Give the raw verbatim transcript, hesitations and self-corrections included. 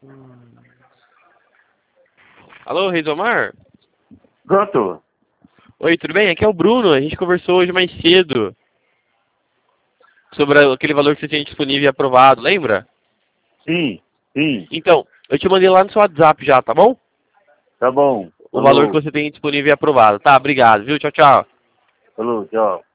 Hum. Alô, Reisomar? Pronto. Oi, tudo bem? Aqui é o Bruno. A gente conversou hoje mais cedo sobre aquele valor que você tinha disponível e aprovado, lembra? Sim, sim. Então, eu te mandei lá no seu WhatsApp já, tá bom? Tá bom. O valor que Falou. você tem disponível e aprovado. Tá, obrigado, viu? Tchau, tchau. Falou, tchau.